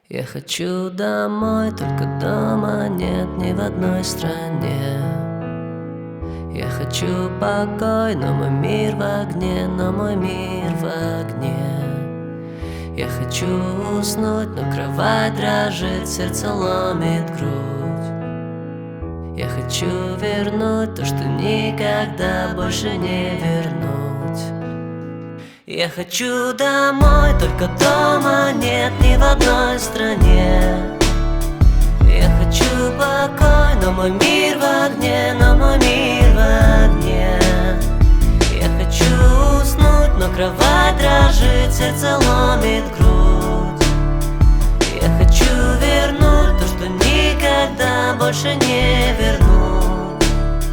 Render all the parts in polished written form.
Я хочу домой, только дома нет ни в одной стране. Я хочу покой, но мой мир в огне, но мой мир в огне. Я хочу уснуть, но кровать дрожит, сердце ломит грудь. Я хочу вернуть то, что никогда больше не вернуть. Я хочу домой, только дома нет ни в одной стране. Я хочу покой, но мой мир в огне, но мой мир в огне. Я хочу уснуть, но кровать дрожит, сердце ломит грудь. Я хочу вернуть то, что никогда больше не вернуть.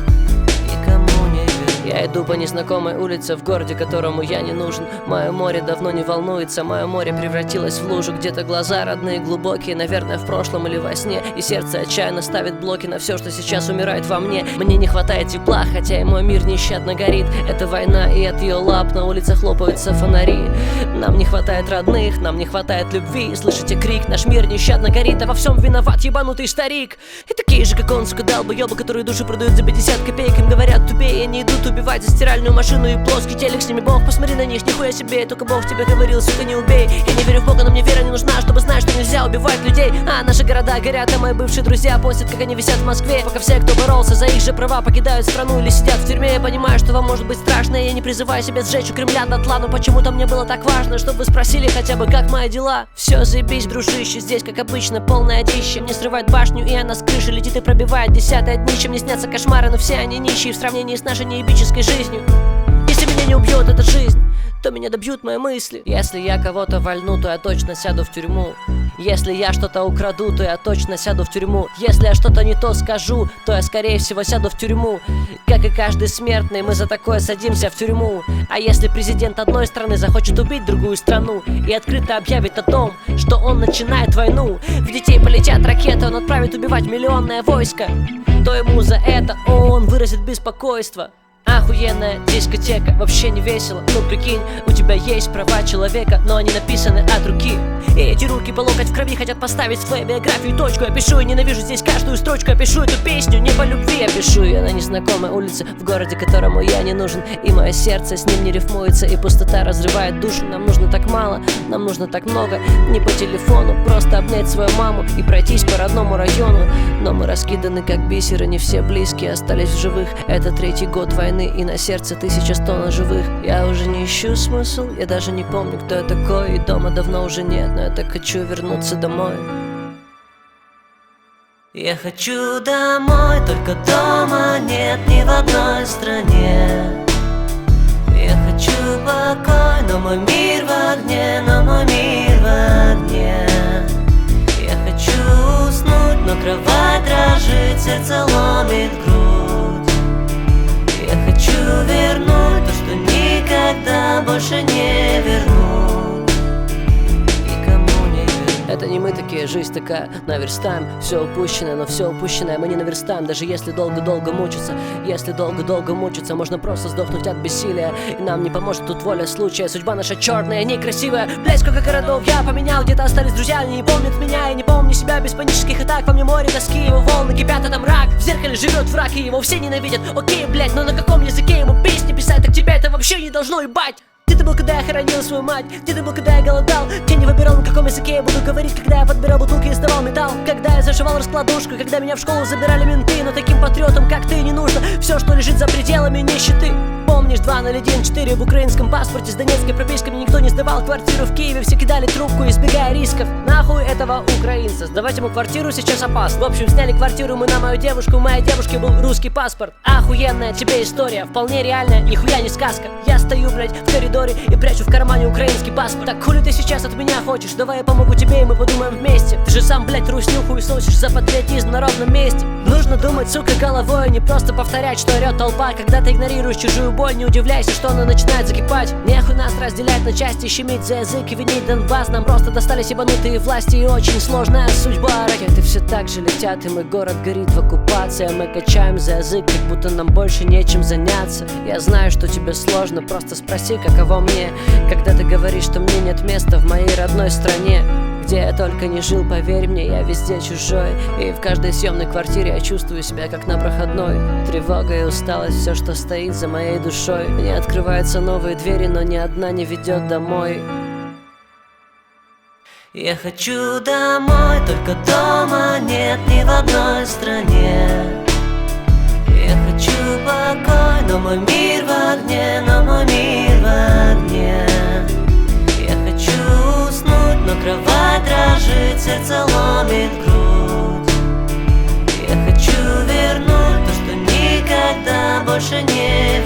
Никому не вернуть. Я иду по незнакомой улице в городе, которому я не нужен. Мое море давно не волнуется, мое море превратилось в лужу. Где-то глаза родные, глубокие, наверное, в прошлом или во сне. И сердце отчаянно ставит блоки на все, что сейчас умирает во мне. Мне не хватает тепла, хотя и мой мир нещадно горит. Это война, и от ее лап на улицах лопаются фонари. Нам не хватает родных, нам не хватает любви. Слышите крик, наш мир нещадно горит, а во всем виноват ебанутый старик. И такие же, как он, сука, долбоебы, которые души продают за 50 копеек. Им говорят тупее, они идут убивать за стиральную машину и плоский телек. С ними Бог, посмотри на них, нихуя себе. Только Бог тебе говорил, сука, не убей. Я не верю в Бога, но мне вера не нужна, чтобы знать, что нельзя убивать людей. А наши города горят, а мои бывшие друзья постят, как они висят в Москве. Пока все, кто боролся за их же права, покидают страну или сидят в тюрьме. Я понимаю, что вам может быть страшно, я не призываю себя сжечь у Кремля дотла. Но почему-то мне было так важно, чтобы вы спросили хотя бы, как мои дела. Все, заебись, дружище, здесь, как обычно, полное днище. Мне срывает башню, и она с крыши летит и пробивает 10-е днище. Мне снятся кошмары, но все они нищие в сравнении с нашей неебической жизнью. Если меня не убьет эта жизнь, то меня добьют мои мысли. Если я кого-то вольну, то я точно сяду в тюрьму. Если я что-то украду, то я точно сяду в тюрьму. Если я что-то не то скажу, то я скорее всего сяду в тюрьму. Как и каждый смертный, мы за такое садимся в тюрьму. А если президент одной страны захочет убить другую страну и открыто объявит о том, что он начинает войну, в детей полетят ракеты, он отправит убивать миллионное войско, то ему за это он выразит беспокойство. Охуенная дискотека, вообще не весело. Ну прикинь, у тебя есть права человека, но они написаны от руки. И эти руки по локоть в крови хотят поставить в твоей биографии точку. Я пишу и ненавижу здесь каждую строчку. Я пишу эту песню не по любви. Я пишу ее на незнакомой улице, в городе, которому я не нужен. И мое сердце с ним не рифмуется, и пустота разрывает душу. Нам нужно так мало, нам нужно так много. Не по телефону, просто обнять свою маму и пройтись по родному району. Но мы раскиданы как бисеры, не все близкие остались в живых. Это 3-й год войны, и на сердце 1100 ножевых. Я уже не ищу смысл, я даже не помню, кто я такой. И дома давно уже нет, но я так хочу вернуться домой. Я хочу домой, только дома нет ни в одной стране. Я хочу покой, но мой мир в огне, но мой мир в огне. Я хочу уснуть, но кровать дрожит, сердце ломит грудь. Я хочу вернуть то, что никогда больше не вернуть. Никому не вернуть. Это не мы такие, жизнь такая, наверстаем. Все упущенное, но все упущенное мы не наверстаем. Даже если долго-долго мучиться. Если долго-долго мучиться, можно просто сдохнуть от бессилия. И нам не поможет тут воля случая. Судьба наша черная, некрасивая. Блядь, сколько городов я поменял. Где-то остались друзья, они не помнят меня. Я не помню себя без панических атак. Во мне море тоски, его волны кипят, а там рак. В зеркале живет враг, и его все ненавидят. Окей, блядь, но на каком языке ему песни писать? Так тебя это вообще не должно ебать. Где ты был, когда я хоронил свою мать? Где ты был, когда я голодал? Я не выбирал, на каком языке я буду говорить, когда я подбирал бутылки и сдавал металл. Когда я зашивал раскладушку, когда меня в школу забирали менты. Но таким патриотам, как ты, не нужно все, что лежит за пределами нищеты. Помнишь 2014 в украинском паспорте с донецкой пропиской? Мне никто не сдавал квартиру в Киеве, все кидали трубку, избегая рисков. Нахуй этого украинца, сдавать ему квартиру сейчас опасно. В общем, сняли квартиру мы на мою девушку, у моей девушки был русский паспорт. Охуенная тебе история, вполне реальная, нихуя не сказка. Я стою, блядь, в коридоре и прячу в кармане украинский паспорт. Так хули ты сейчас от меня хочешь? Давай я помогу тебе и мы подумаем вместе. Ты же сам, блядь, руснюху и сносишь за патриотизм на ровном месте. Нужно думать, сука, головой, а не просто повторять, что орет толпа. Когда ты игнорируешь чужую боль, не удивляйся, что она начинает закипать. Нехуй нас разделять на части, щемить за язык и винить Донбасс. Нам просто достались ебанутые власти и очень сложная судьба. Ракеты все так же летят, и мой город горит в оккупации. А мы качаем за язык, как будто нам больше нечем заняться. Я знаю, что тебе сложно, просто спроси, каково мне, когда ты говоришь, что мне нет места в моей родной стране. Где я только не жил, поверь мне, я везде чужой. И в каждой съемной квартире я чувствую себя как на проходной. Тревога и усталость, все, что стоит за моей душой. Мне открываются новые двери, но ни одна не ведет домой. Я хочу домой, только дома нет ни в одной стране. Я хочу покой, но мой мир в огне, но мой мир в огне. Я хочу уснуть, но кровать дрожит, сердце ломит грудь. Я хочу вернуть то, что никогда больше не